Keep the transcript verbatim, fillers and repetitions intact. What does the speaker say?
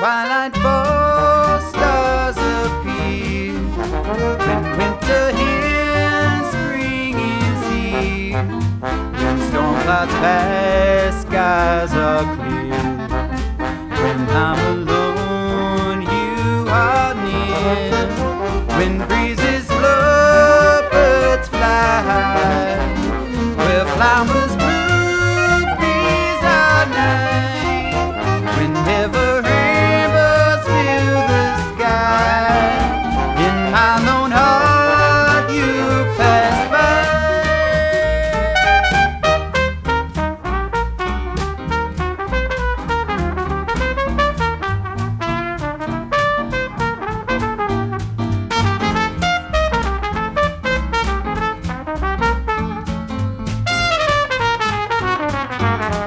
twilight falls, stars appear. When winter ends, spring is here. When storm clouds pass, skies are clear. When I'm alone, you are near. When breezes blow, birds fly. We'll fly.